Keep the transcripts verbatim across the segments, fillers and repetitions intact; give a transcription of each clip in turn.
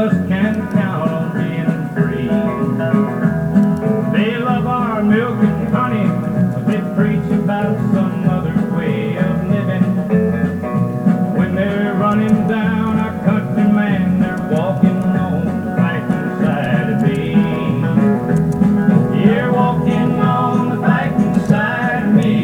us can count on being free. They love our milk and honey, but they preach about some other way of living. When they're running down our country, man, they're walking on the fighting side of me. You're walking on the fighting side of me.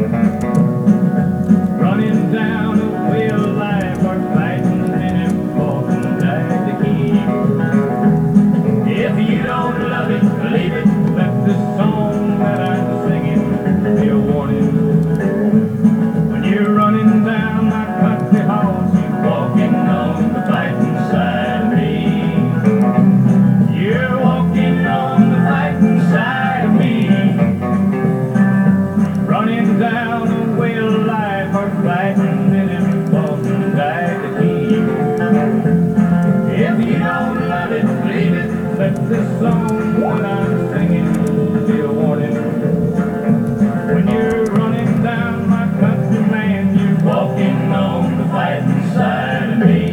Running down the way of life, our fighting men and fought and died to keep. If you don't love it, believe it, let this song that I'm singing be a warning. When you're running down my country halls, you're walking on the fighting side of me. You're walking on the fighting side of me. Running down the way of life, our fighting men and fought and died to keep. If you don't love it, believe it, let this song that I'm singing be a warning. When you're running down my country, man, you're walking on the fighting side of me.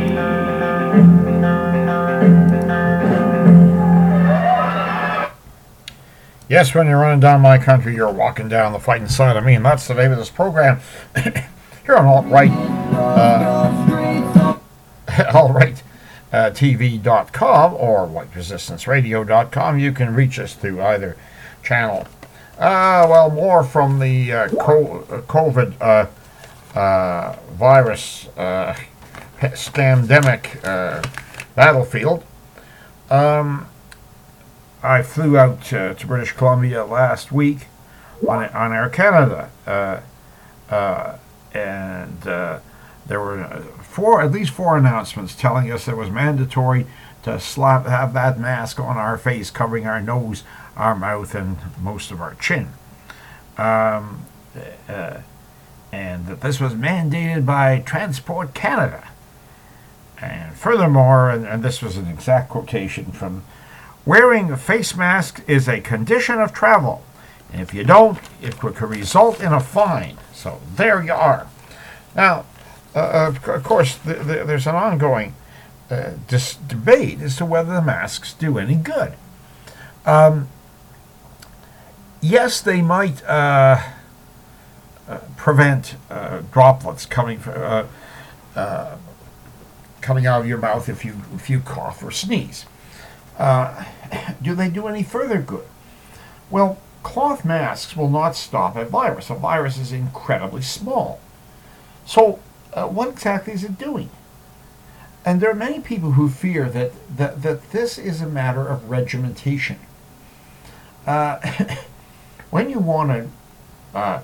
Yes, when you're running down my country, you're walking down the fighting side of me, and that's the name of this program here on Alt Right, uh, Alt Right uh, T V dot com or White Resistance Radio dot com. You can reach us through either channel. Uh, well, more from the uh, co- uh, COVID uh, uh, virus uh, scamdemic uh, battlefield. Um, I flew out uh, to British Columbia last week on, on Air Canada, uh, uh, and uh, there were four, at least four announcements telling us it was mandatory to slap, have that mask on our face, covering our nose, our mouth, and most of our chin. Um, uh, and that this was mandated by Transport Canada. And furthermore, and, and this was an exact quotation from, wearing a face mask is a condition of travel, and if you don't, it could result in a fine. So there you are. Now, uh, of course, the, the, there's an ongoing uh, dis- debate as to whether the masks do any good. Um, yes, they might uh, uh, prevent uh, droplets coming uh, uh, coming out of your mouth if you if you cough or sneeze. Uh, do they do any further good? Well, cloth masks will not stop a virus. A virus is incredibly small. So, uh, what exactly is it doing? And there are many people who fear that, that, that this is a matter of regimentation. Uh, when you want to uh,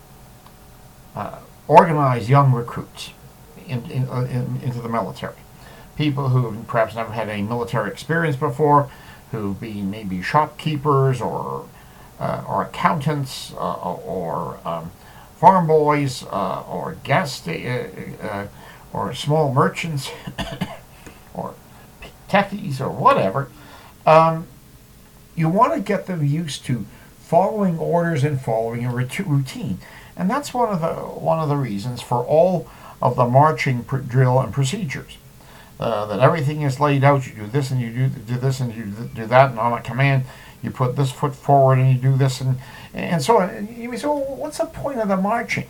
uh, organize young recruits in, in, in, into the military, people who have perhaps never had any military experience before, who've been maybe shopkeepers or uh, or accountants uh, or um, farm boys uh, or gas sta- uh, uh, or small merchants or techies or whatever. Um, you want to get them used to following orders and following a routine, and that's one of the one of the reasons for all of the marching pr- drill and procedures. Uh, that everything is laid out. You do this and you do, do this and you do that, and on a command you put this foot forward and you do this and and so on. And you say, well, what's the point of the marching?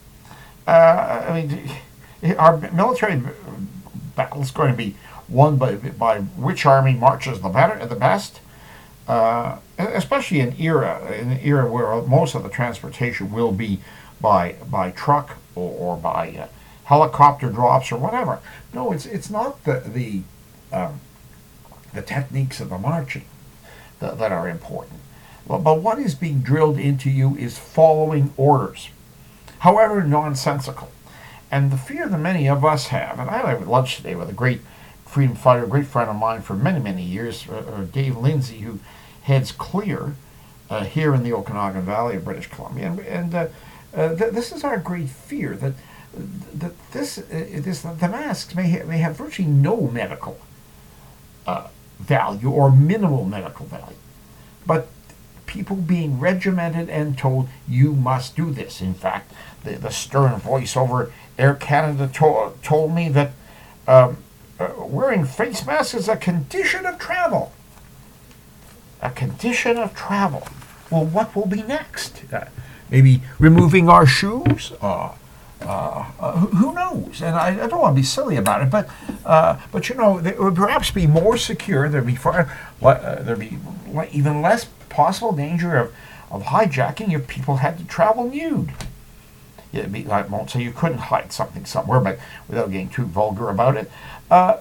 Uh, I mean, our military battle is going to be won by by which army marches the better, the best. Uh, especially in era in an era where most of the transportation will be by by truck or, or by uh, helicopter drops or whatever. No, it's it's not the the um, the techniques of the marching that, that are important. But, but what is being drilled into you is following orders, however nonsensical. And the fear that many of us have, and I had lunch today with a great freedom fighter, a great friend of mine for many, many years, uh, Dave Lindsay, who heads CLEAR uh, here in the Okanagan Valley of British Columbia. And, and uh, uh, th- this is our great fear, that that this, uh, this the masks may, ha- may have virtually no medical uh, value or minimal medical value. But people being regimented and told, you must do this. In fact, the, the stern voice over Air Canada to- told me that um, uh, wearing face masks is a condition of travel. A condition of travel. Well, what will be next? Uh, maybe removing our shoes? Uh, uh, uh, who knows? And I, I don't want to be silly about it, but uh, but you know, it would perhaps be more secure. There'd be far, uh, there'd be even less possible danger of, of hijacking if people had to travel nude. It'd be, I won't say you couldn't hide something somewhere, but without getting too vulgar about it, uh,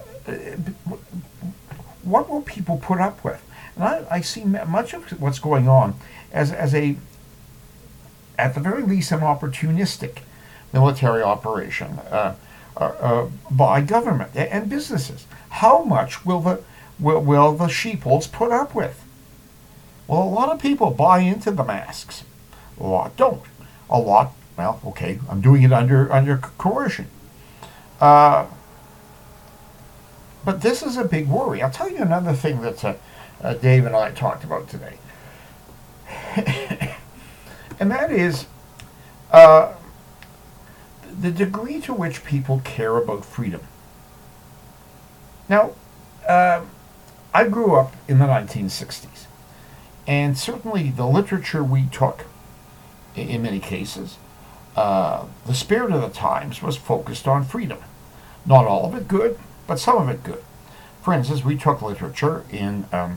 what will people put up with? And I, I see much of what's going on as as a, at the very least, an opportunistic military operation uh, uh, uh, by government and businesses. How much will the will, will the sheepholds put up with? Well, a lot of people buy into the masks. A lot don't. A lot, well, okay, I'm doing it under under coercion. Uh, but this is a big worry. I'll tell you another thing that uh, uh, Dave and I talked about today. And that is uh, the degree to which people care about freedom. Now, uh, I grew up in the nineteen sixties, and certainly the literature we took, in many cases, uh, the spirit of the times was focused on freedom. Not all of it good, but some of it good. For instance, we took literature in um,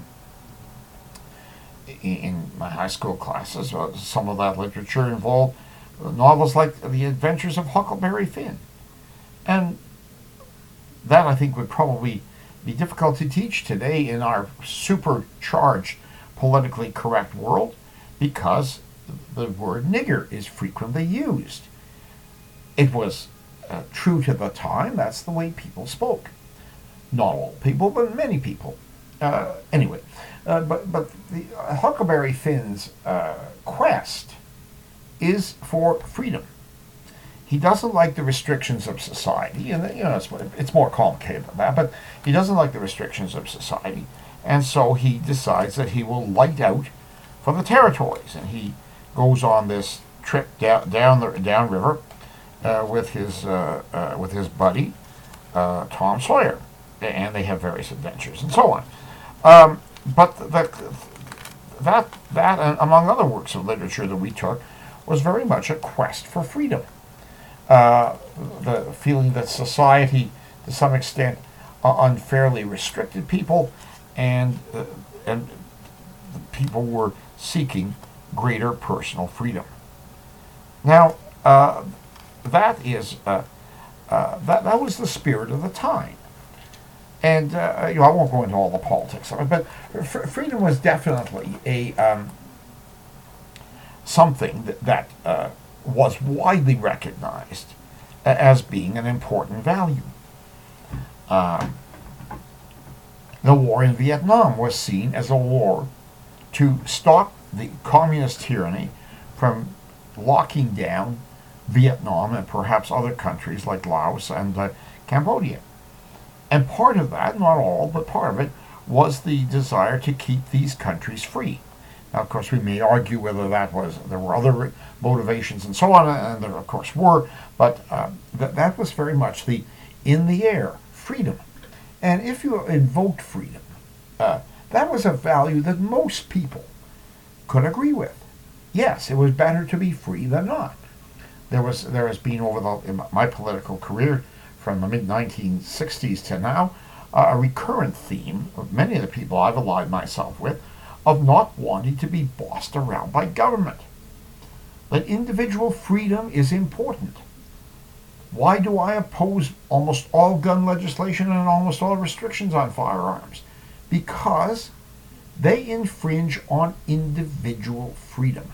in my high school classes. Uh, some of that literature involved novels like The Adventures of Huckleberry Finn. And that, I think, would probably be difficult to teach today in our supercharged, politically correct world, because the word nigger is frequently used. It was uh, true to the time. That's the way people spoke. Not all people, but many people. Uh, anyway, uh, but but the uh, Huckleberry Finn's uh, quest is for freedom. He doesn't like the restrictions of society, and you know it's, it's more complicated than that. But he doesn't like the restrictions of society, and so he decides that he will light out for the territories, and he goes on this trip down down the downriver uh, with his uh, uh, with his buddy uh, Tom Sawyer, and they have various adventures and so on. Um, but the, that that uh, among other works of literature that we took was very much a quest for freedom. Uh, the feeling that society, to some extent, uh, unfairly restricted people, and uh, and people were seeking greater personal freedom. Now, uh, that is uh, uh, that that was the spirit of the time, and uh, you know I won't go into all the politics of it, but f- freedom was definitely a um, something that that uh, was widely recognized as being an important value. Uh, the war in Vietnam was seen as a war to stop the communist tyranny from locking down Vietnam and perhaps other countries like Laos and uh, Cambodia. And part of that, not all, but part of it, was the desire to keep these countries free. Now, of course, we may argue whether that was, there were other motivations and so on, and there, of course, were, but uh, th- that was very much the in the air, freedom. And if you invoked freedom, uh, that was a value that most people could agree with. Yes, it was better to be free than not. There was, there has been over the, in my political career from the mid nineteen sixties to now, uh, a recurrent theme of many of the people I've allied myself with of not wanting to be bossed around by government. That individual freedom is important. Why do I oppose almost all gun legislation and almost all restrictions on firearms? Because they infringe on individual freedom.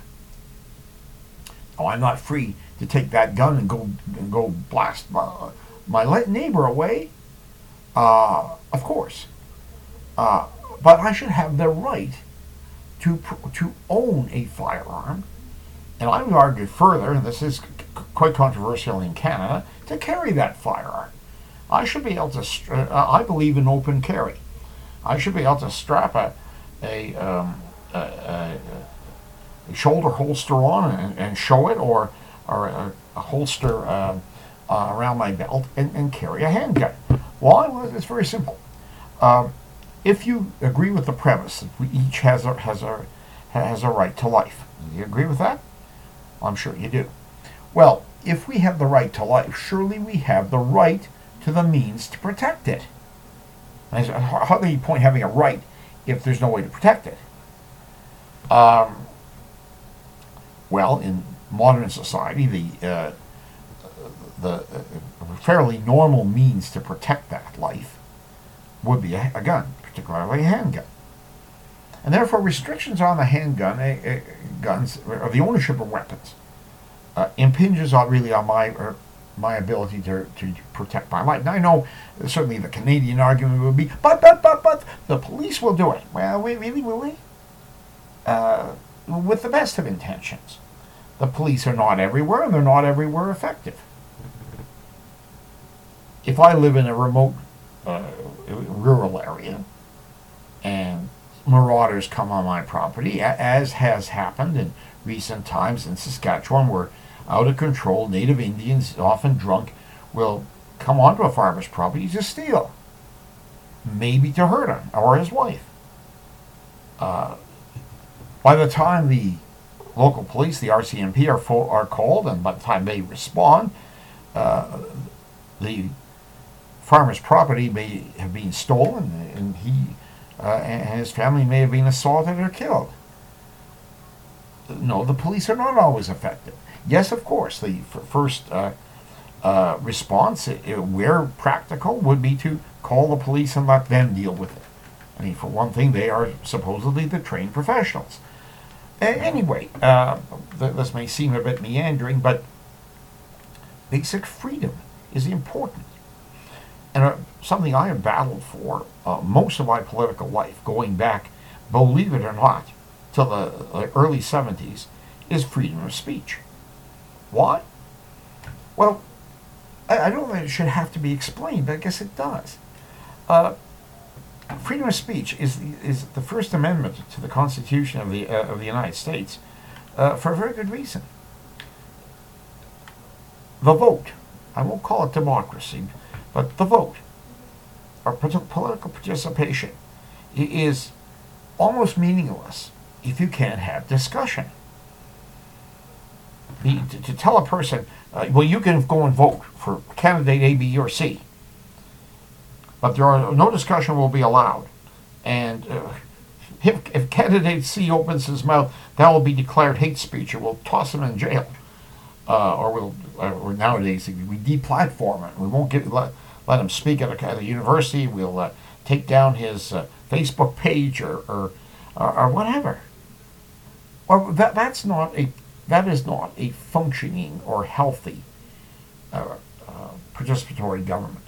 Oh, I'm not free to take that gun and go and go blast my, my neighbor away. Uh, of course. Uh, but I should have the right to to own a firearm, and I would argue further, and this is c- quite controversial in Canada, to carry that firearm. I should be able to, uh, I believe in open carry. I should be able to strap a, a, um, a, a, a shoulder holster on and, and show it, or, or a, a holster uh, uh, around my belt, and, and carry a handgun. Why? Well, it's very simple. Um, if you agree with the premise that we each has a, has a, has a right to life, do you agree with that? I'm sure you do. Well, if we have the right to life, surely we have the right to the means to protect it. How do you point having a right if there's no way to protect it? Um, well, in modern society, the uh, the uh, fairly normal means to protect that life would be a, a gun, particularly a handgun. And therefore, restrictions on the handgun, uh, uh, guns, or the ownership of weapons, uh, impinges on really on my uh, my ability to, to protect my life. Now, I know certainly the Canadian argument would be, but, but, but, but, the police will do it. Well, we, really, will we? Uh, with the best of intentions. The police are not everywhere, and they're not everywhere effective. If I live in a remote uh, rural area, and marauders come on my property, as has happened in recent times in Saskatchewan, where out of control native Indians, often drunk, will come onto a farmer's property to steal, maybe to hurt him or his wife. Uh, by the time the local police, the R C M P, are, fo- are called, and by the time they respond, uh, the farmer's property may have been stolen, and he uh, and his family may have been assaulted or killed. No, the police are not always effective. Yes, of course, the f- first uh, uh, response, uh, where practical, would be to call the police and let them deal with it. I mean, for one thing, they are supposedly the trained professionals. Uh, anyway, uh, th- this may seem a bit meandering, but basic freedom is important. And uh, something I have battled for uh, most of my political life, going back, believe it or not, to the, the early seventies, is freedom of speech. Why? Well, I, I don't think it should have to be explained, but I guess it does. Uh, freedom of speech is the, is the First Amendment to the Constitution of the uh, of the United States uh, for a very good reason. The vote, I won't call it democracy, but the vote, or political participation, is almost meaningless if you can't have discussion. The, to, to tell a person, uh, well, you can go and vote for candidate A, B, or C, but there are no discussion will be allowed. And uh, if, if candidate C opens his mouth, that will be declared hate speech, or we'll toss him in jail, uh, or we'll, uh, or nowadays we deplatform it. We won't get let, let him speak at a, at a university. We'll uh, take down his uh, Facebook page, or or, or, or whatever. Or that that's not a that is not a functioning or healthy uh, uh, participatory government.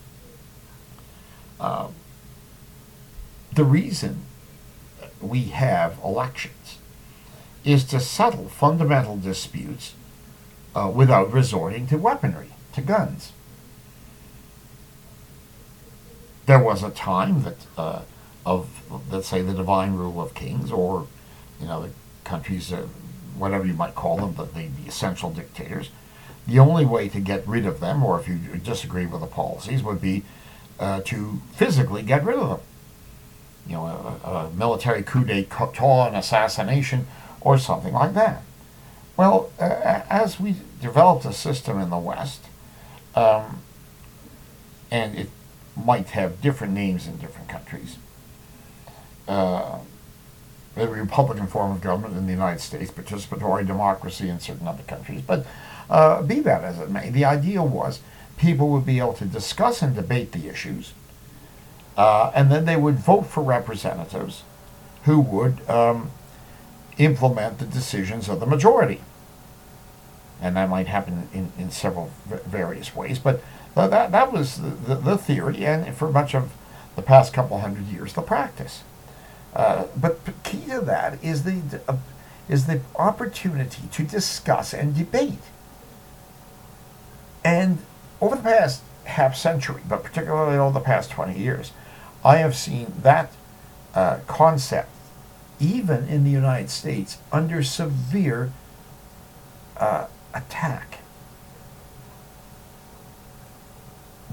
Uh, the reason we have elections is to settle fundamental disputes uh, without resorting to weaponry, to guns. There was a time that uh, of, let's say, the divine rule of kings, or, you know, the countries, uh, whatever you might call them, but the, the essential dictators. The only way to get rid of them, or if you disagree with the policies, would be uh, to physically get rid of them. You know, a, a military coup d'etat, an assassination, or something like that. Well, uh, as we developed a system in the West, um, and it might have different names in different countries, uh, the Republican form of government in the United States, participatory democracy in certain other countries. But uh, be that as it may, the idea was people would be able to discuss and debate the issues, uh, and then they would vote for representatives who would um, implement the decisions of the majority. And that might happen in, in several various ways, but th- that, that was the, the, the theory, and for much of the past couple hundred years, the practice. Uh, but key to that is the uh, is the opportunity to discuss and debate. And over the past half century, but particularly over the past twenty years, I have seen that uh, concept, even in the United States, under severe uh, attack.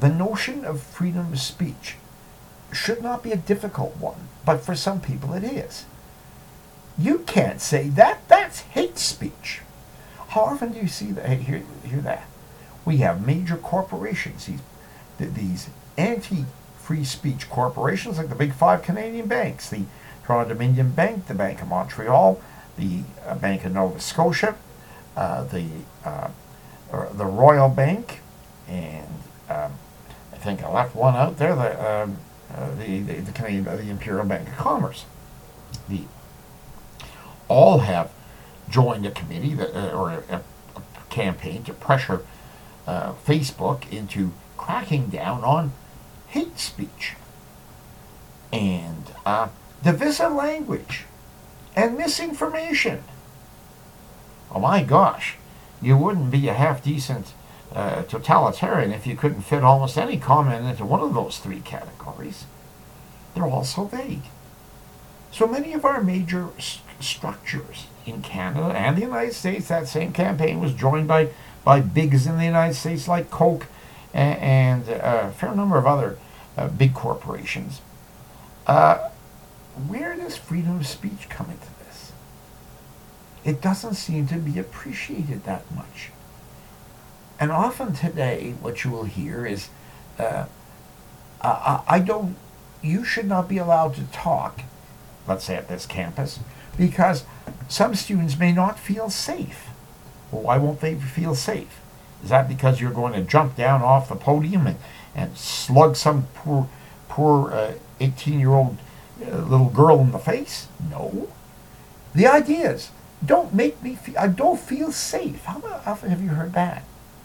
the notion of freedom of speech should not be a difficult one, but for some people it is. You can't say that. That's hate speech. How often do you see that? Hear, hear that? We have major corporations, these, these anti-free speech corporations, like the big five Canadian banks, the Toronto Dominion Bank, the Bank of Montreal, the uh, Bank of Nova Scotia, uh, the uh, the Royal Bank, and um, I think I left one out there, the um, uh, the, the the Canadian the Imperial Bank of Commerce. The all have joined a committee that, uh, or a, a campaign to pressure uh, Facebook into cracking down on hate speech and uh, divisive language and misinformation. Oh my gosh, you wouldn't be a half-decent uh, totalitarian if you couldn't fit almost any comment into one of those three categories. They're all so vague. So many of our major st- structures in Canada and the United States, that same campaign was joined by, by bigs in the United States like Coke and, and uh, a fair number of other uh, big corporations. Uh, where does freedom of speech come into this? It doesn't seem to be appreciated that much. And often today, what you will hear is, uh, I, I don't, you should not be allowed to talk, let's say at this campus, because some students may not feel safe. Well, why won't they feel safe? Is that because you're going to jump down off the podium and, and slug some poor, poor uh, eighteen-year-old uh, little girl in the face? No. The idea is, don't make me feel, I don't feel safe. How often have you heard that?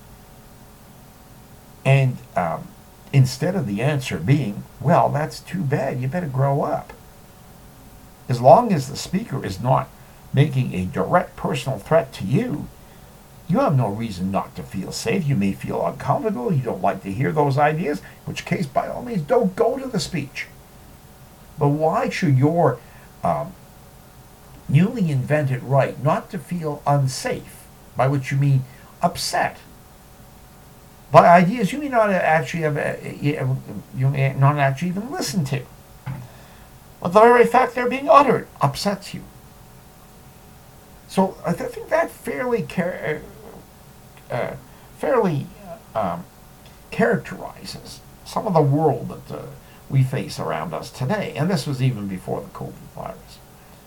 And um, instead of the answer being, well, that's too bad, you better grow up. As long as the speaker is not making a direct personal threat to you, you have no reason not to feel safe. You may feel uncomfortable, you don't like to hear those ideas, in which case, by all means, don't go to the speech. But why should your um, newly invented right not to feel unsafe, by which you mean upset, by ideas you may not actually have, uh, you may not actually even listen to, but the very fact they're being uttered upsets you. So I th- think that fairly char- uh, fairly um, characterizes some of the world that uh, we face around us today. And this was even before the COVID virus.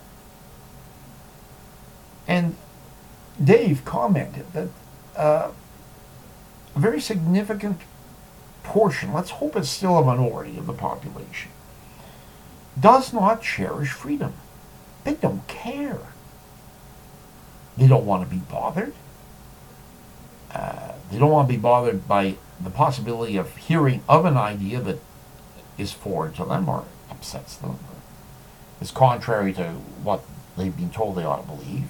And Dave commented that uh, a very significant portion, let's hope it's still a minority of the population, does not cherish freedom. They don't care. They don't want to be bothered. Uh, they don't want to be bothered by the possibility of hearing of an idea that is foreign to them or upsets them, or is contrary to what they've been told they ought to believe.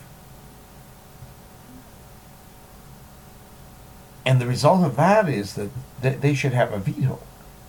And the result of that is that th- they should have a veto.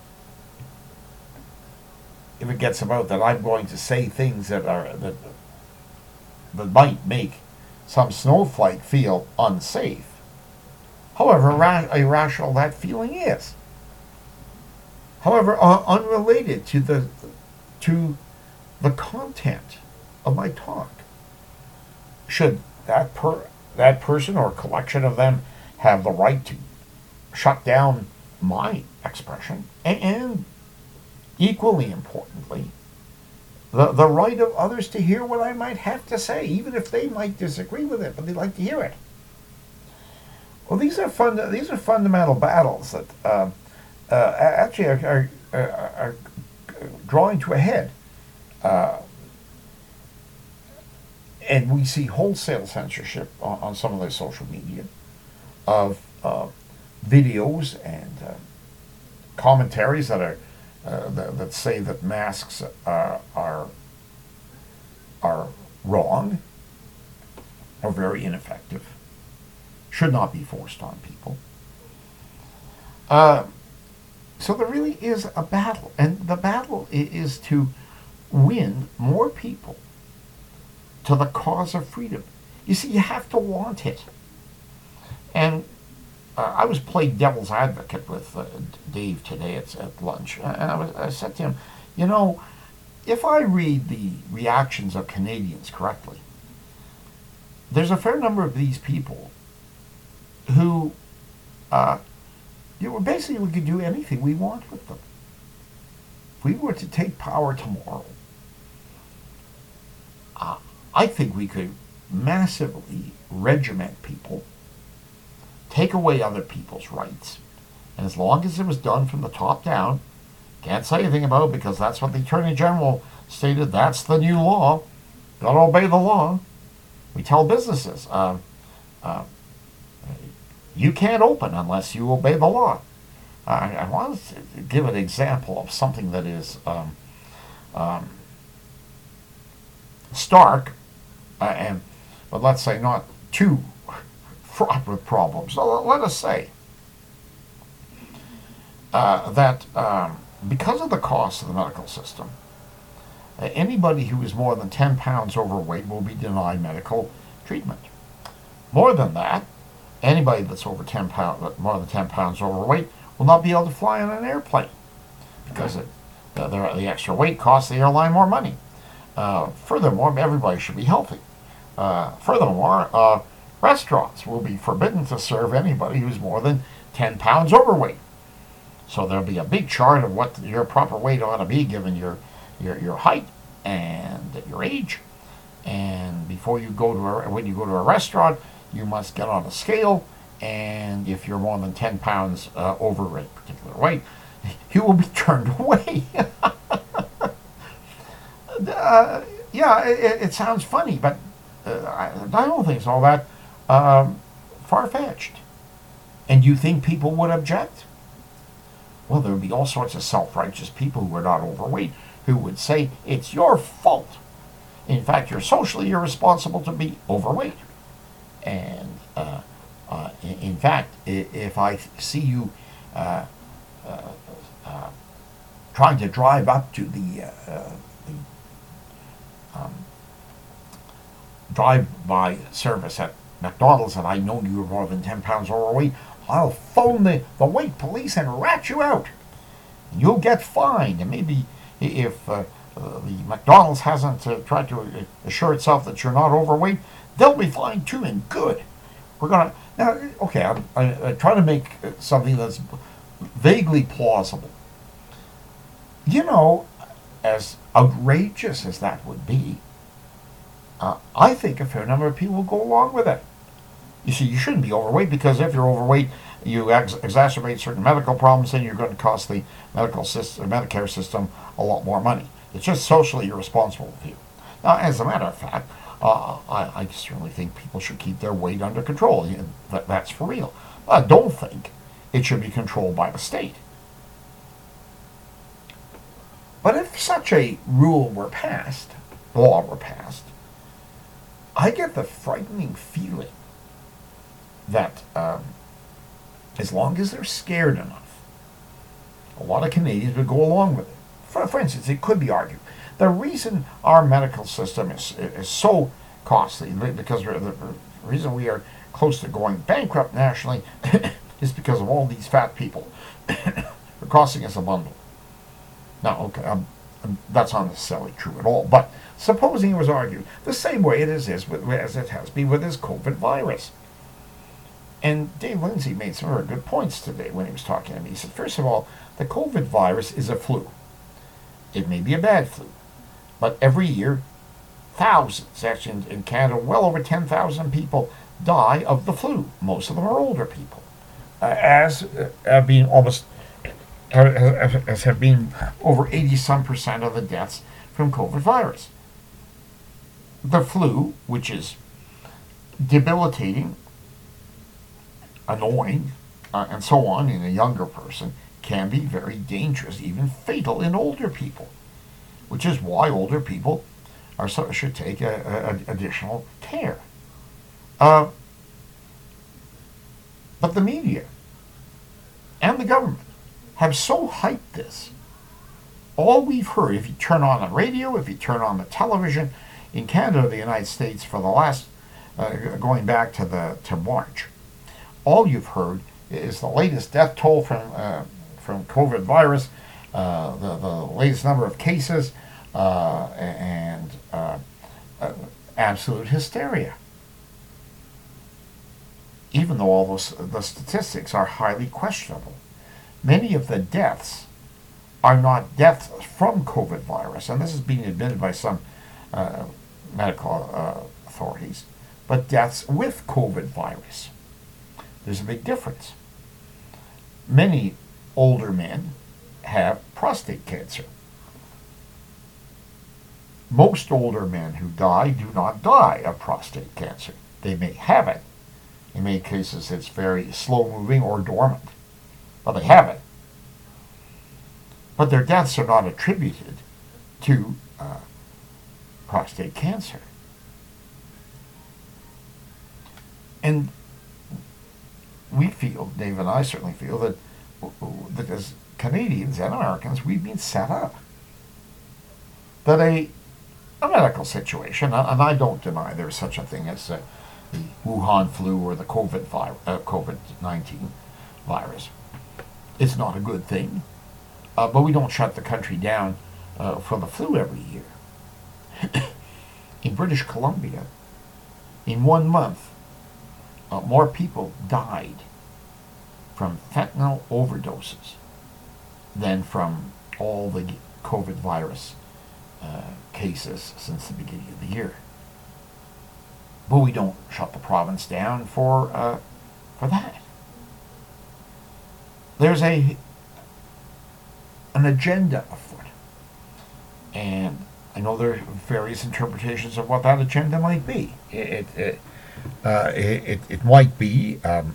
If it gets about that I'm going to say things that are that that might make some snowflake feel unsafe, however ra- irrational that feeling is, however uh, unrelated to the to the content of my talk, should that per that person or collection of them have the right to shut down my expression, and, and equally importantly, the, the right of others to hear what I might have to say, even if they might disagree with it, but they'd like to hear it. Well, these are fund- these are fundamental battles that uh, uh, actually are, are, are, are drawing to a head. Uh, and we see wholesale censorship on, on some of the social media of uh, videos and uh, commentaries that are uh, that, that say that masks uh, are are wrong, are very ineffective, should not be forced on people. Uh, so there really is a battle, and the battle is to win more people to the cause of freedom. You see, you have to want it. And uh, I was playing devil's advocate with uh, Dave today at, at lunch, and I, was, I said to him, you know, if I read the reactions of Canadians correctly, there's a fair number of these people who, uh, you know, basically we could do anything we want with them. If we were to take power tomorrow, uh, I think we could massively regiment people, take away other people's rights, and as long as it was done from the top down, can't say anything about it because that's what the Attorney General stated, that's the new law, gotta obey the law. We tell businesses, uh, uh, you can't open unless you obey the law. I, I want to give an example of something that is um, um, stark, uh, and but let's say not too fraught with problems. So let us say uh, that um, because of the cost of the medical system, uh, anybody who is more than ten pounds overweight will be denied medical treatment. More than that, anybody that's over ten pounds, more than ten pounds overweight, will not be able to fly on an airplane because it, the, the extra weight costs the airline more money. Uh, furthermore, everybody should be healthy. Uh, furthermore, uh, restaurants will be forbidden to serve anybody who's more than ten pounds overweight. So there'll be a big chart of what your proper weight ought to be given your, your, your height and your age. And before you go to a, when you go to a restaurant, you must get on a scale, and if you're more than ten pounds uh, over a particular weight, you will be turned away. uh, yeah, it, it sounds funny, but uh, I, I don't think it's all that um, far-fetched. And you think people would object? Well, there would be all sorts of self-righteous people who are not overweight who would say, it's your fault. In fact, you're socially irresponsible to be overweight. And uh, uh, in, in fact, if I see you uh, uh, uh, trying to drive up to the, uh, the um, drive-by service at McDonald's and I know you're more than ten pounds overweight, I'll phone the, the weight police and rat you out. You'll get fined. And maybe if uh, uh, the McDonald's hasn't uh, tried to assure itself that you're not overweight, they'll be fined too, and good. We're gonna now. Okay, I'm, I, I try to make something that's vaguely plausible. You know, as outrageous as that would be, uh, I think a fair number of people will go along with it. You see, you shouldn't be overweight because if you're overweight, you ex- exacerbate certain medical problems, and you're going to cost the medical system, Medicare system, a lot more money. It's just socially irresponsible of you. Now, as a matter of fact, uh, I, I certainly think people should keep their weight under control. You know, that, that's for real. I don't think it should be controlled by the state. But if such a rule were passed, law were passed, I get the frightening feeling that um, as long as they're scared enough, a lot of Canadians would go along with it. For, for instance, it could be argued the reason our medical system is is so costly, because we're, the reason we are close to going bankrupt nationally, is because of all these fat people. They're costing us a bundle. Now, okay, um, that's not necessarily true at all, but supposing it was argued the same way it is, is with, as it has been with this COVID virus. And Dave Lindsay made some very good points today when he was talking to me. He said, first of all, the COVID virus is a flu. It may be a bad flu, but every year, thousands, actually in, in Canada, well over ten thousand people die of the flu. Most of them are older people, uh, as uh, have been almost, uh, as have been over eighty some percent of the deaths from COVID virus. The flu, which is debilitating, annoying, uh, and so on in a younger person, can be very dangerous, even fatal in older people, which is why older people are so, should take a, a, additional care. Uh, but the media and the government have so hyped this. All we've heard, if you turn on the radio, if you turn on the television, in Canada or the United States for the last, uh, going back to the to March, all you've heard is the latest death toll from uh, from COVID virus, uh, the, the latest number of cases, uh, and uh, uh, absolute hysteria. Even though all those the statistics are highly questionable, many of the deaths are not deaths from COVID virus, and this is being admitted by some uh, medical uh, authorities, but deaths with COVID virus. There's a big difference. Many older men have prostate cancer. Most older men who die do not die of prostate cancer. They may have it. In many cases, it's very slow-moving or dormant, but they have it. But their deaths are not attributed to uh, prostate cancer. And we feel, Dave and I certainly feel, that, that as Canadians and Americans, we've been set up. That a, a medical situation, and I don't deny there's such a thing as uh, the Wuhan flu or the COVID vi- uh, COVID nineteen virus, it's not a good thing. Uh, but we don't shut the country down uh, for the flu every year. In British Columbia, in one month, uh, more people died from fentanyl overdoses than from all the COVID virus uh, cases since the beginning of the year. But we don't shut the province down for uh, for that. There's a an agenda afoot, and I know there are various interpretations of what that agenda might be. It it uh, it, it, it might be um,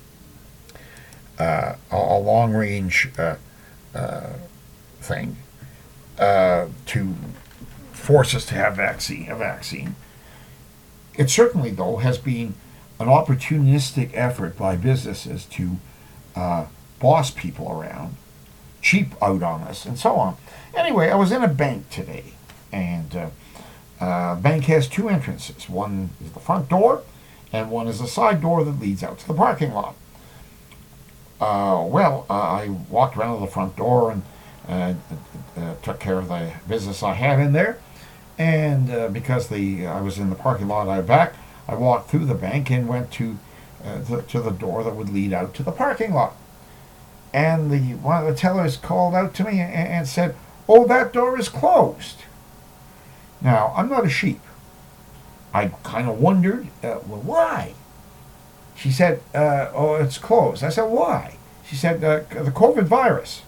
uh, a, a long range uh, uh, thing uh, to force us to have vaccine a vaccine. It certainly, though, has been an opportunistic effort by businesses to uh, boss people around, cheap out on us, and so on. Anyway, I was in a bank today, and uh, uh, bank has two entrances. One is the front door, and one is a side door that leads out to the parking lot. Uh, well, uh, I walked around to the front door and uh, uh, took care of the business I had in there. And uh, because the I was in the parking lot I back, I walked through the bank and went to uh, the, to the door that would lead out to the parking lot. And the one of the tellers called out to me and, and said, "Oh, that door is closed." Now, I'm not a sheep. I kind of wondered, uh, well, why? She said, uh, "Oh, it's closed." I said, "Why?" She said, uh, "The COVID virus."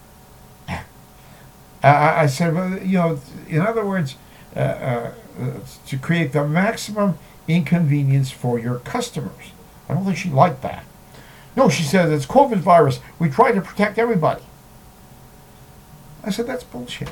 I, I said, "Well, you know, in other words, Uh, uh, to create the maximum inconvenience for your customers." I don't think she liked that. "No," she said, "it's COVID virus. We try to protect everybody." I said, "That's bullshit.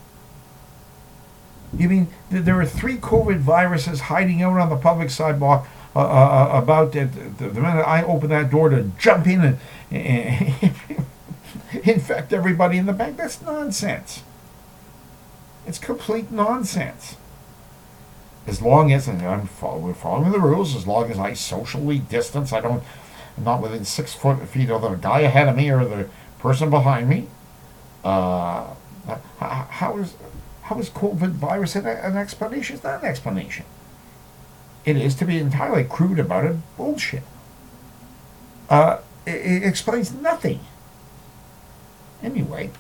You mean th- there are three COVID viruses hiding out on the public sidewalk uh, uh, about it, the, the minute I open that door to jump in and, and infect everybody in the bank? That's nonsense. It's complete nonsense. As long as, and I'm following, following the rules, as long as I socially distance, I don't, I'm not within six foot feet of the guy ahead of me or the person behind me. Uh, how is how is COVID virus an, an explanation? It's not an explanation. It is, to be entirely crude about it, bullshit. Uh, it, it explains nothing. Anyway,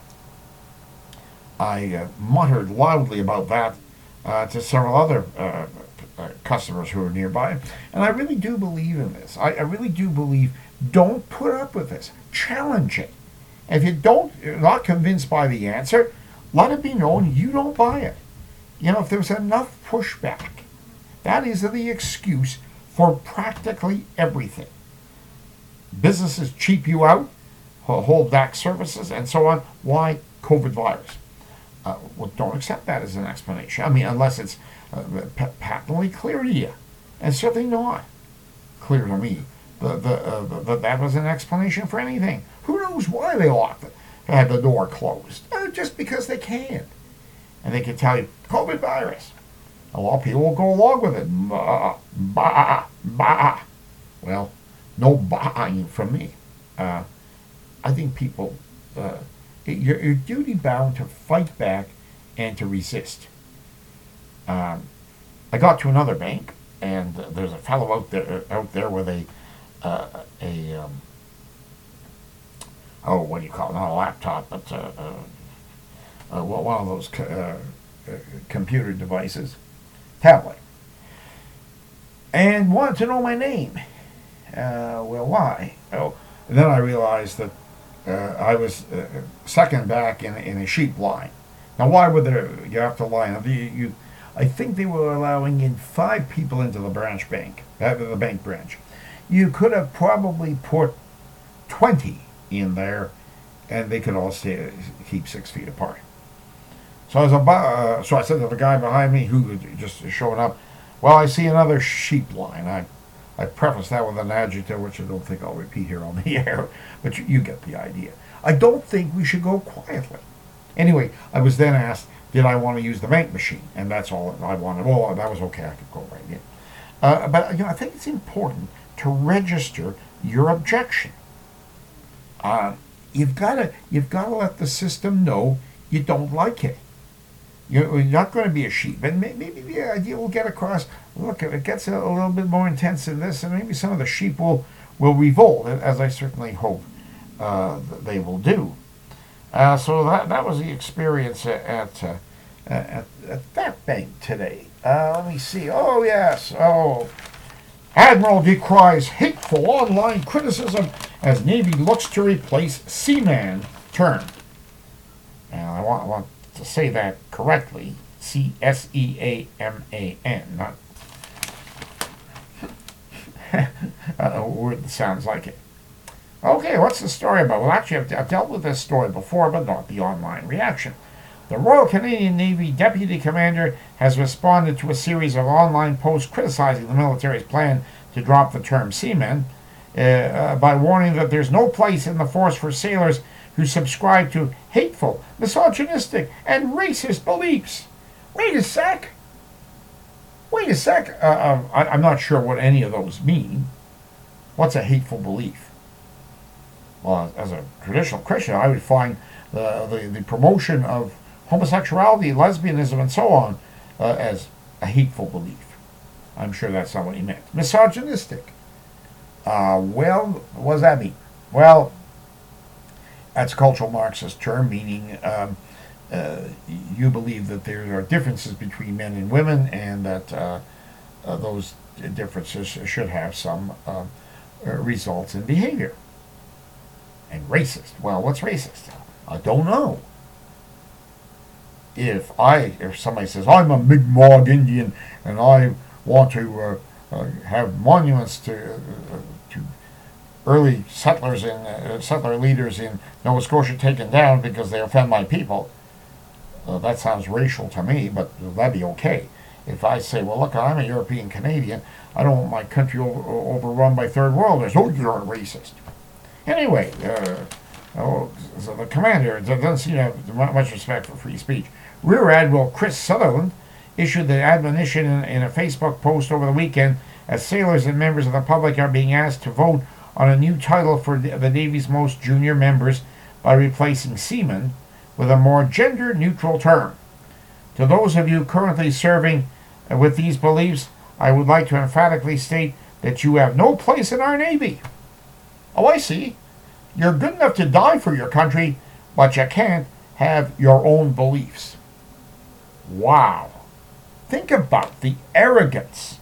I uh, muttered loudly about that uh, to several other uh, uh, customers who were nearby, and I really do believe in this. I, I really do believe, don't put up with this. Challenge it. And if you don't, you're not convinced by the answer, let it be known you don't buy it. You know, if there's enough pushback, that is the excuse for practically everything. Businesses cheap you out, hold back services, and so on. Why? COVID virus. Uh, well, don't accept that as an explanation. I mean, unless it's uh, patently clear to you. And certainly not clear to me that the, uh, the, the, that was an explanation for anything. Who knows why they locked it, had the door closed? Uh, just because they can. And they can tell you, COVID virus. A lot of people will go along with it. Bah, bah, bah. Well, no bah from me. Uh, I think people, uh, you're, you're duty bound to fight back and to resist. Um, I got to another bank, and uh, there's a fellow out there out there with a uh, a um, oh, what do you call it? Not a laptop, but uh, uh, uh, one of those co- uh, uh, computer devices, tablet, and wanted to know my name. Uh, well, why? Oh, and then I realized that uh, I was uh, second back in in a sheep line. Now, why would there? You have to line up. You, you, I think they were allowing in five people into the branch bank, uh, the bank branch. You could have probably put twenty in there, and they could all stay keep six feet apart. So I was about. Uh, so I said to the guy behind me who was just showing up, "Well, I see another sheep line." I I prefaced that with an adjective, which I don't think I'll repeat here on the air, but you, you get the idea. I don't think we should go quietly. Anyway, I was then asked, did I want to use the bank machine? And that's all I wanted. Well, that was okay. I could go right in. Uh, but you know, I think it's important to register your objection. Uh, you've got to you've got to let the system know you don't like it. You're not going to be a sheep, and maybe the idea will get across. Look, if it gets a, a little bit more intense than this, and maybe some of the sheep will will revolt, as I certainly hope uh, they will do. Uh, so that that was the experience at at, uh, at, at that bank today. Uh, let me see. Oh yes. Oh, Admiral decries hateful online criticism as Navy looks to replace Seaman term. And I want, I want to say that correctly. C S E A M A N, not a word that sounds like it. Okay, what's the story about? Well, actually, I've, I've dealt with this story before, but not the online reaction. The Royal Canadian Navy Deputy Commander has responded to a series of online posts criticizing the military's plan to drop the term seaman uh, uh, by warning that there's no place in the force for sailors who subscribe to hateful, misogynistic, and racist beliefs. Wait a sec. Wait a sec. Uh, uh, I, I'm not sure what any of those mean. What's a hateful belief? Well, as a traditional Christian, I would find the, the, the promotion of homosexuality, lesbianism, and so on uh, as a hateful belief. I'm sure that's not what he meant. Misogynistic. Uh, well, what does that mean? Well, that's a cultural Marxist term, meaning um, uh, you believe that there are differences between men and women, and that uh, uh, those differences should have some uh, uh, results in behavior. And racist. Well, what's racist? I don't know. If I, if somebody says I'm a Mi'kmaq Indian and I want to uh, uh, have monuments to uh, to early settlers and uh, settler leaders in Nova Scotia taken down because they offend my people, uh, that sounds racial to me, but that'd be okay. If I say, well, look, I'm a European Canadian, I don't want my country over, overrun by third worlders. Oh, you're a racist. Anyway, uh, oh, so the commander doesn't seem to have much respect for free speech. Rear Admiral Chris Sutherland issued the admonition in, in a Facebook post over the weekend as sailors and members of the public are being asked to vote on a new title for the, the Navy's most junior members by replacing seaman with a more gender-neutral term. To those of you currently serving uh, with these beliefs, I would like to emphatically state that you have no place in our Navy. Oh, I see. You're good enough to die for your country, but you can't have your own beliefs. Wow. Think about the arrogance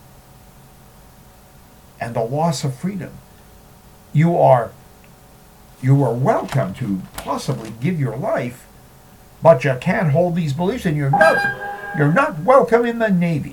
and the loss of freedom. You are you are welcome to possibly give your life, but you can't hold these beliefs, and you're not you're not welcome in the Navy.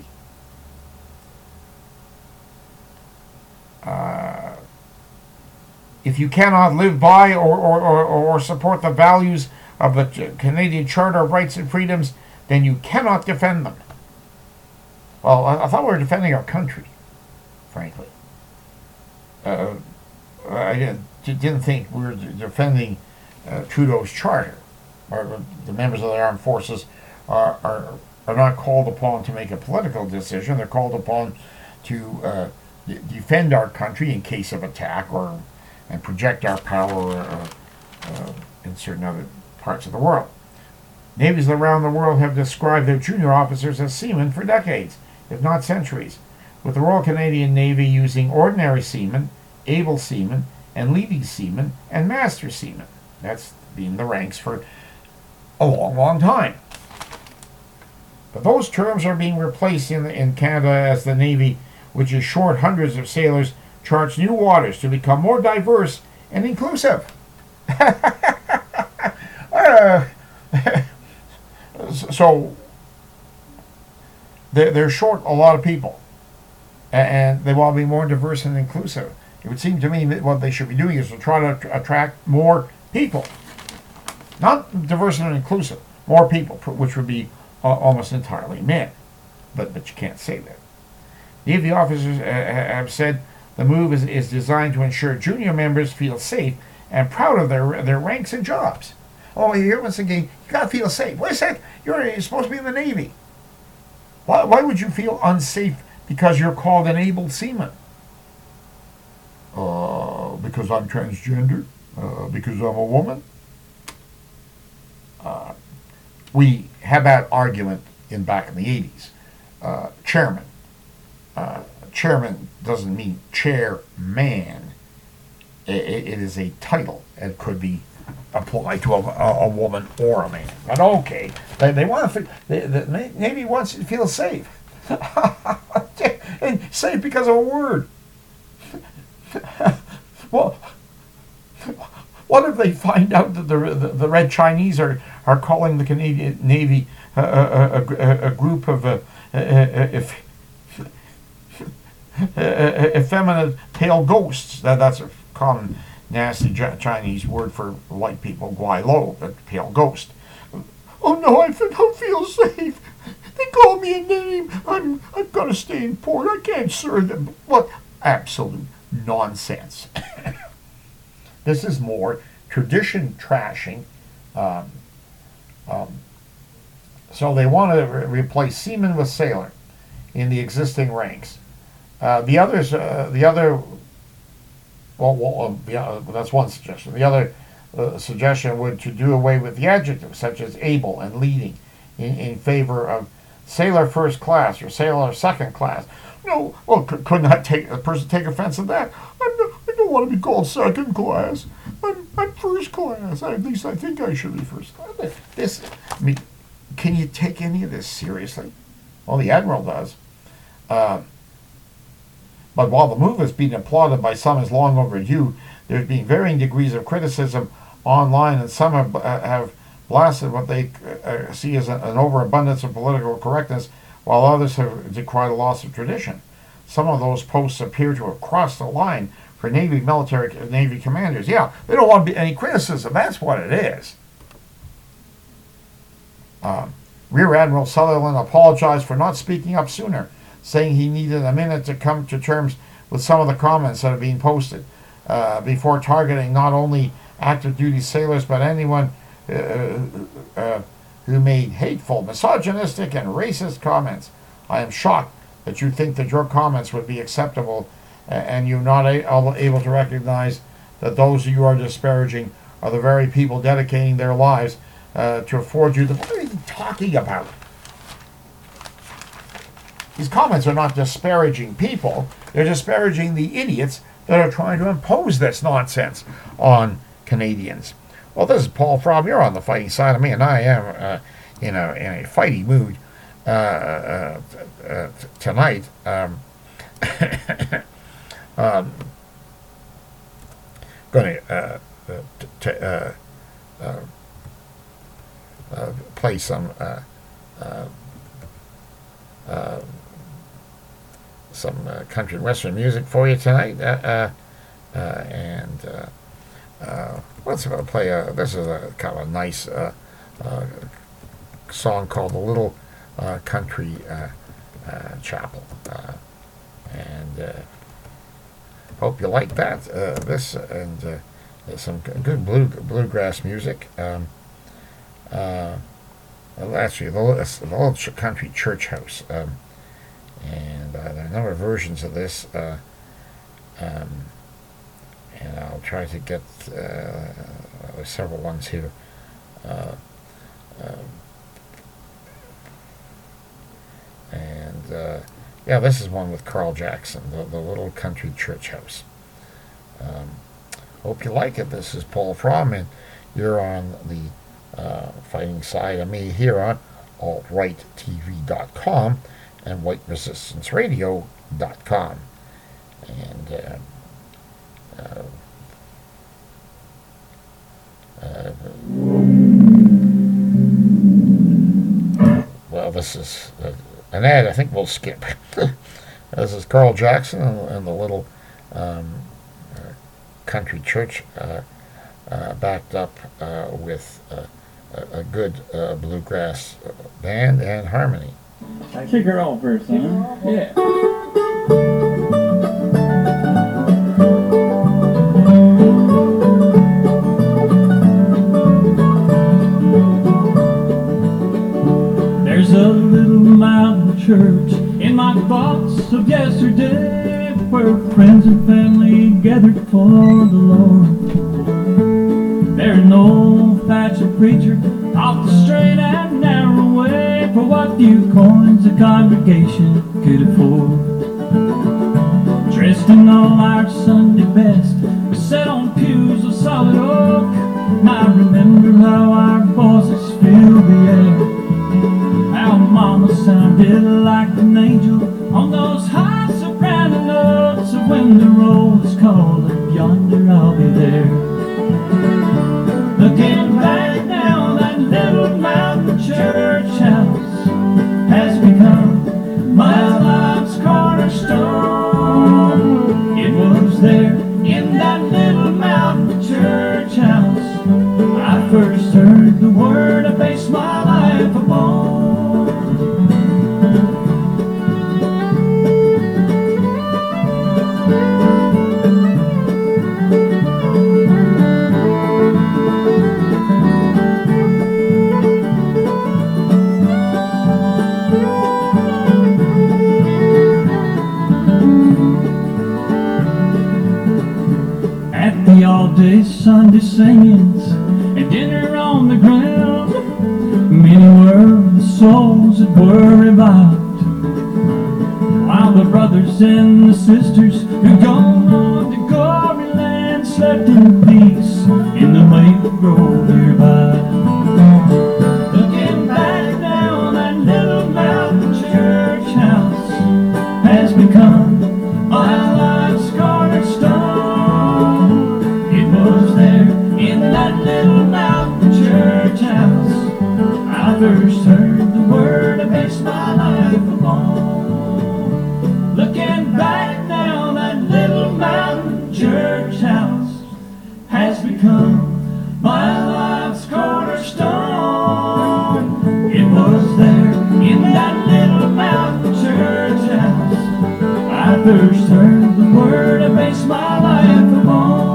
Uh, if you cannot live by or, or, or, or support the values of the Canadian Charter of Rights and Freedoms, then you cannot defend them. Well, I, I thought we were defending our country, frankly. Uh, I didn't, didn't think we were defending uh, Trudeau's charter. Or the members of the armed forces are, are are not called upon to make a political decision. They're called upon to uh, d- defend our country in case of attack or and project our power uh, uh, in certain other parts of the world. Navies around the world have described their junior officers as seamen for decades, if not centuries, with the Royal Canadian Navy using ordinary seamen, able seamen, and leading seamen, and master seamen. That's been the ranks for a long, long time. But those terms are being replaced in, in Canada as the Navy, which is short hundreds of sailors, charts new waters to become more diverse and inclusive. uh, so they're, they're short a lot of people, and they want to be more diverse and inclusive. It would seem to me that what they should be doing is to try to attract more people. Not diverse and inclusive, more people, which would be uh, almost entirely men. But, but you can't say that. Navy officers uh, have said the move is, is designed to ensure junior members feel safe and proud of their their ranks and jobs. Oh, you hear once again, you got to feel safe. Wait a sec, you're, you're supposed to be in the Navy. Why, why would you feel unsafe because you're called an able seaman? Uh, because I'm transgender? Uh, because I'm a woman? Uh, we had that argument in back in the eighties. Uh, chairman. Uh, chairman doesn't mean chairman. It, it is a title. It could be applied to a, a, a woman or a man. But okay, they, they want to. The, the Navy wants you to feel safe, and safe because of a word. Well, what if they find out that the the, the Red Chinese are, are calling the Canadian Navy a, a, a, a group of uh, if, effeminate pale ghosts? That that's a common nasty Chinese word for white people, guai lo, but pale ghost. Oh no, I don't feel safe. They call me a name. I'm I've got to stay in port. I can't serve them. What absolute nonsense. This is more tradition trashing. Um, um, so they want to re- replace seaman with sailor in the existing ranks. Uh, the others, uh, the other, well, well uh, yeah, that's one suggestion. The other uh, suggestion would to do away with the adjectives such as able and leading in, in favor of sailor first class or sailor second class. No, well, c- could not take a person take offense at that? I'm not, I don't want to be called second class. I'm, I'm first class. At least I think I should be first class. This, I mean, can you take any of this seriously? Well, the Admiral does. Uh, but while the move is being applauded by some as long overdue, there's been varying degrees of criticism online, and some have, uh, have blasted what they uh, see as a, an overabundance of political correctness, while others have decried a loss of tradition. Some of those posts appear to have crossed the line for Navy military Navy commanders. Yeah, they don't want to be any criticism. That's what it is. Um, Rear Admiral Sutherland apologized for not speaking up sooner, saying he needed a minute to come to terms with some of the comments that are being posted uh, before targeting not only active duty sailors but anyone uh, uh, who made hateful, misogynistic, and racist comments. I am shocked that you think that your comments would be acceptable uh, and you're not a- able to recognize that those you are disparaging are the very people dedicating their lives uh, to afford you the... What are you talking about? These comments are not disparaging people. They're disparaging the idiots that are trying to impose this nonsense on Canadians. Well, this is Paul Fromm. You're on the fighting side of me, and I am uh, in a in a fighty mood uh, uh, uh, t- tonight. Um, um, going to uh, uh, t- uh, uh, uh, play some uh, uh, uh, some uh, country and western music for you tonight, uh, uh, uh, and. Uh, Uh, let's uh, play a, this is a kind of a nice uh, uh, song called The Little uh, Country uh, uh, Chapel. Uh, and uh, hope you like that. Uh, this and uh, some good blue bluegrass music. Um, uh, well, actually, the, the Little Country Church House. Um, and uh, there are a number of versions of this. Uh, um, and I'll try to get uh, several ones here. Uh, uh, and uh, yeah, this is one with Carl Jackson, the, the Little Country Church House. Um, hope you like it. This is Paul Fromm, and you're on the uh, fighting side of me here on alt right T V dot com and white resistance radio dot com. And uh, uh, uh, well, this is uh, an ad I think we'll skip. This is Carl Jackson and, and the Little um, uh, Country Church, uh, uh, backed up uh, with uh, a, a good uh, bluegrass band and harmony. Kick her off first, huh? Yeah. There's a little mountain church in my thoughts of yesterday, where friends and family gathered for the Lord. There's no fashioned preacher off the straight and narrow way for what few coins the congregation could afford. Dressed in all our Sunday best, we sat on pews of solid oak, and I remember how our voices filled the air. How Mama sounded like an angel on those high soprano notes of when the roll is calling, yonder I'll be there. Looking back now, that little mountain church house has become my life's cornerstone. It was there in that little mountain church house I first heard the word I based my life upon. All-day Sunday singings and dinner on the ground, many were the souls that were revived, while the brothers and the sisters who'd gone on to glory land slept in peace in the maple grove nearby. Looking back now, that little mountain church house has become my life's cornerstone. In that little mountain church house I first heard the word I based my life upon. Looking back now, that little mountain church house has become my life's cornerstone. It was there in that little mountain church house I first heard the word I based my life upon.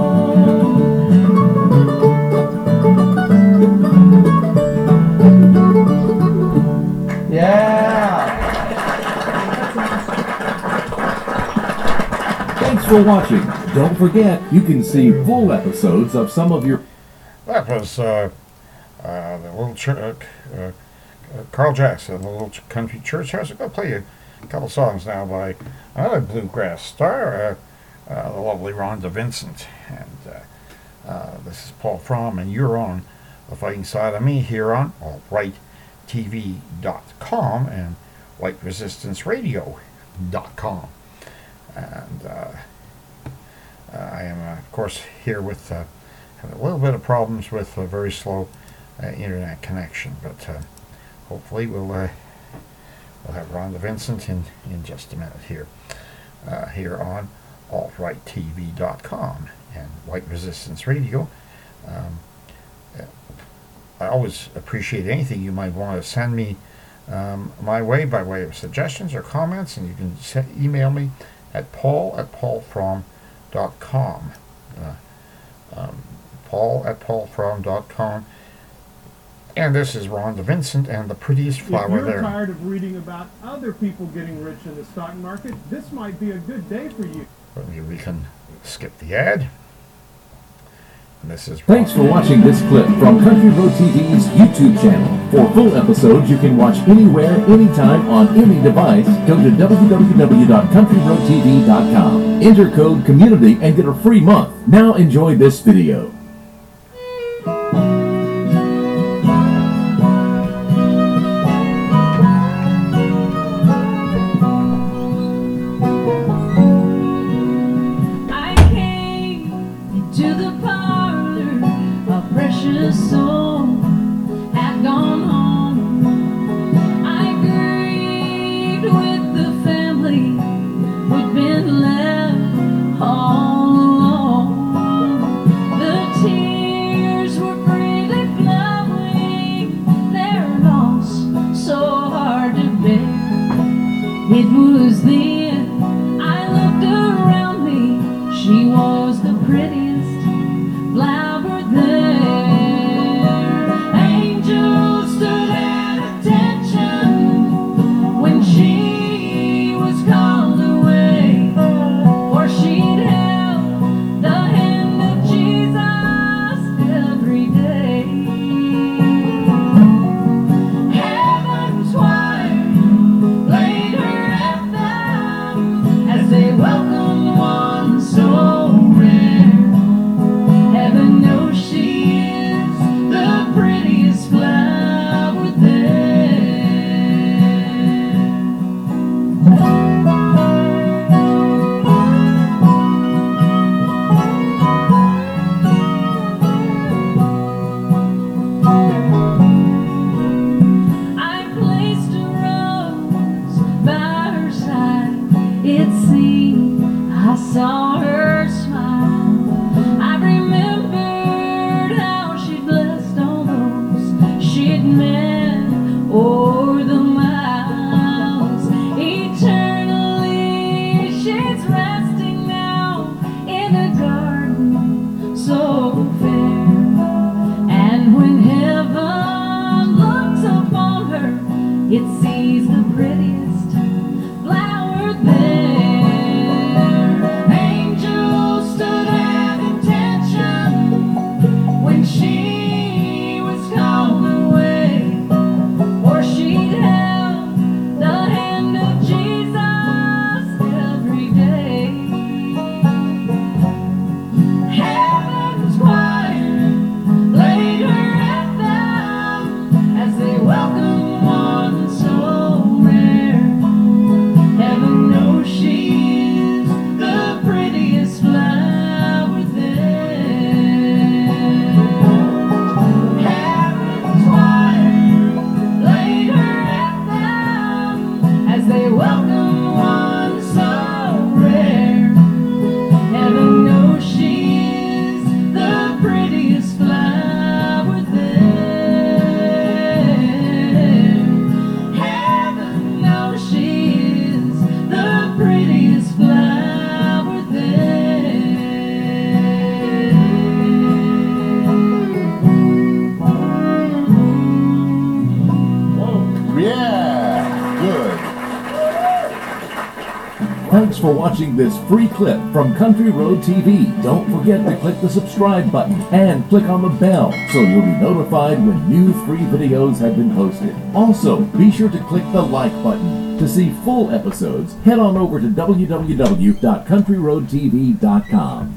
Thanks for watching. Don't forget, you can see full episodes of some of your... That was uh, uh, the little church, uh, uh, Carl Jackson, the Little Country Church House. I'm going to play you a couple songs now by another bluegrass star, uh, uh, the lovely Rhonda Vincent. And uh, uh, this is Paul Fromm, and you're on the fighting side of me here on alt right T V dot com and white resistance radio dot com. And uh, uh, I am, uh, of course, here with uh, having a little bit of problems with a very slow uh, internet connection, but uh, hopefully we'll uh, we'll have Rhonda Vincent in, in just a minute here, uh, here on alt right T V dot com and White Resistance Radio. Um, I always appreciate anything you might want to send me um, my way by way of suggestions or comments, and you can se- email me at paul at paulfrom dot com. Uh, um, paul at paulfrom dot com. And this is Rhonda Vincent and the prettiest flower if you're there. tired of reading about other people getting rich in the stock market, this might be a good day for you. Maybe we can skip the ad. This is Thanks for watching this clip from Country Road T V's YouTube channel. For full episodes you can watch anywhere, anytime, on any device. Go to w w w dot country road t v dot com. Enter code COMMUNITY and get a free month. Now enjoy this video. I came into the parlor, a precious soul had gone home. I grieved with the family who'd been left all alone. The tears were freely flowing, their loss so hard to bear. It was then I looked around me, she was the prettiest flower there. Angels stood at attention when she was called away, for she'd held the hand of Jesus every day. Heaven's wire laid her at them as they welcomed one so rare. Heaven knows she is the prettiest flower there. I placed a rose by her side. It seemed I saw her smile. I remembered how she blessed all those she'd met o'er the miles. Eternally she's resting now in a garden so fair. And when heaven looks upon her, it sees the prettiest flower there. Angels stood at attention when she was called away, for she'd held the hand of Jesus every day. Heaven's choir laid her at them as they welcomed one so rare. Heaven knows she's the prettiest flower there. Heaven's choir laid her at them as they welcomed one so rare. Heaven knows she's the prettiest flower there. Heaven knows she's the prettiest flower there. Yeah, good. Thanks for watching this free clip from Country Road T V. Don't forget to click the subscribe button and click on the bell so you'll be notified when new free videos have been posted. Also, be sure to click the like button. To see full episodes, head on over to w w w dot country road t v dot com.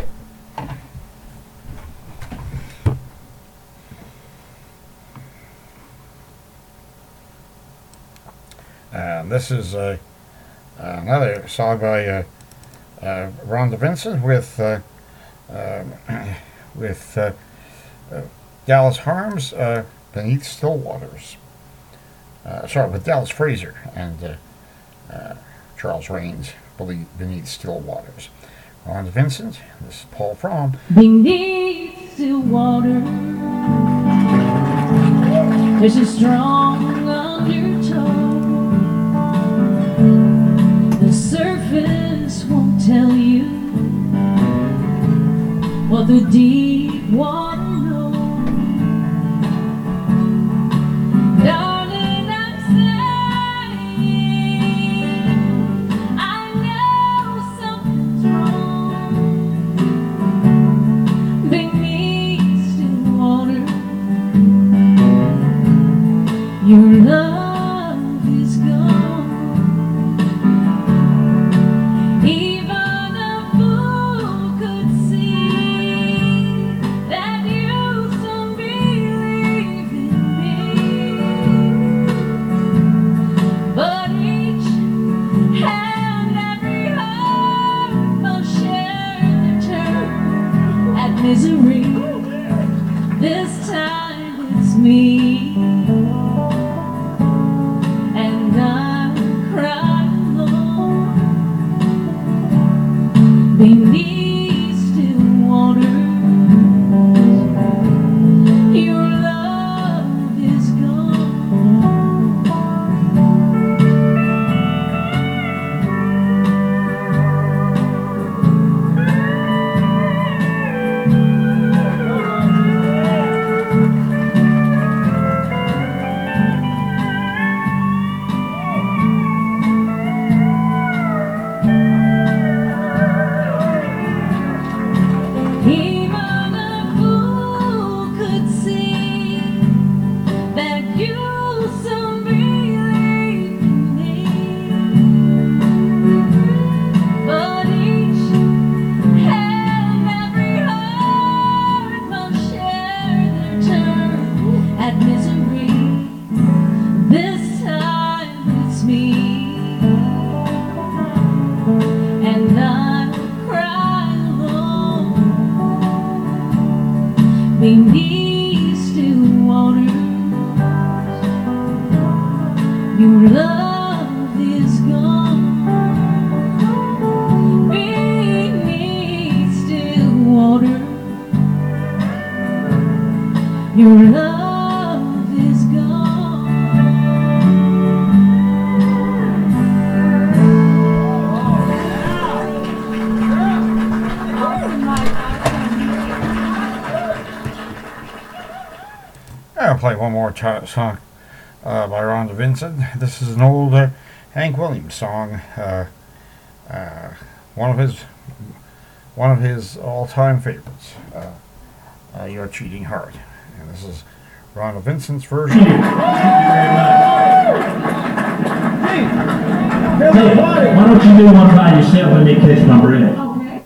And this is uh, another song by uh, uh, Rhonda Vincent with uh, uh, with uh, uh, Dallas Harms, uh, Beneath Still Waters. Uh, sorry, with Dallas Fraser and uh, uh, Charles Rains, Beneath Still Waters. Rhonda Vincent, this is Paul Fromm. Beneath still water, there's a strong undertow. The surface won't tell you what the deep water knows. Darling, I'm saying I know something's wrong beneath misery. This time it's me, and I'm crying alone beneath still waters. Your love is gone. Even a fool could see that you soon believe in me, but each and every heart must share their turn at misery. This time it's me, and I'm crying alone beneath still waters. Your love is gone. Beneath still waters. Your love is gone. I'll play one more ch- song uh, by Rhonda Vincent. This is an old uh, Hank Williams song, uh, uh, one of his one of his all-time favorites. Uh, uh, You're Cheating Hard, and this is Rhonda Vincent's version. Hey, why don't you do one by yourself and me catch my breath? Okay.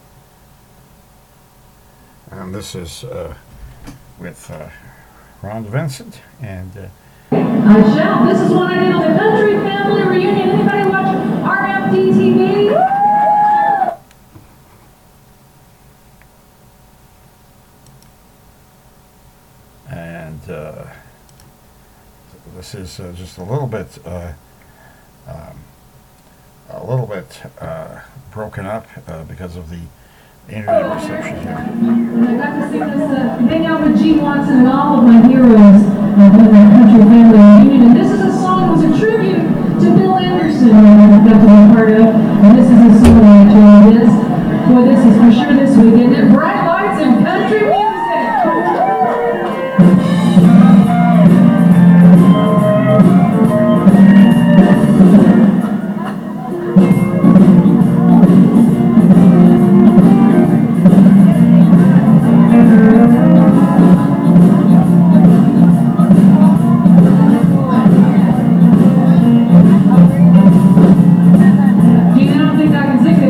And this is uh, with uh, Rhonda Vincent and. Uh, I shall. This is one I did on the Country Family Reunion. Anybody watch R F D T V? and uh, this is uh, just a little bit uh, um, a little bit uh, broken up uh, because of the internet reception here. And I got to sing this, uh, hang out with Gene Watson and all of my heroes uh, with the Country Family Reunion. And this is a song that was a tribute to Bill Anderson that I got to be part of. And this is a song I enjoy this. Boy, this is for sure this weekend. And Bright Lights and Country Music. Gene, I don't think I can sing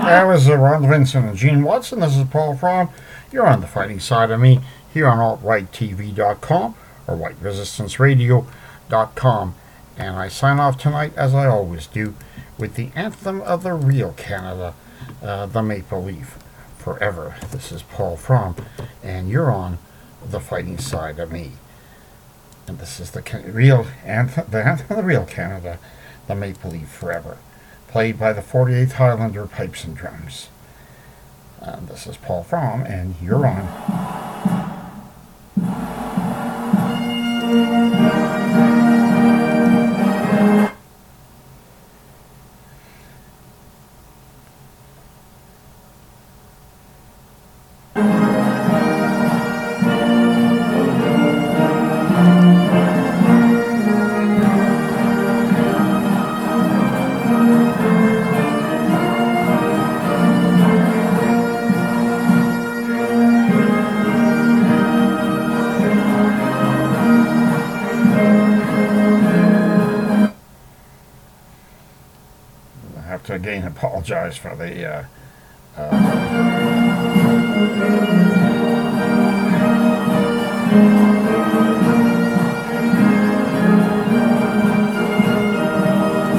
That was uh, Ron Vincent and Gene Watson. This is Paul Fromm. You're on the fighting side of me here on alt right T V dot com or white resistance radio dot com. And I sign off tonight, as I always do, with the anthem of the real Canada, uh, the Maple Leaf, forever. This is Paul Fromm, and you're on the fighting side of me. And this is the ca- real anthem, the anthem of the real Canada, the Maple Leaf, forever, played by the forty-eighth Highlander Pipes and Drums. And this is Paul Fromm, and you're on. I have to again apologize for the uh, uh,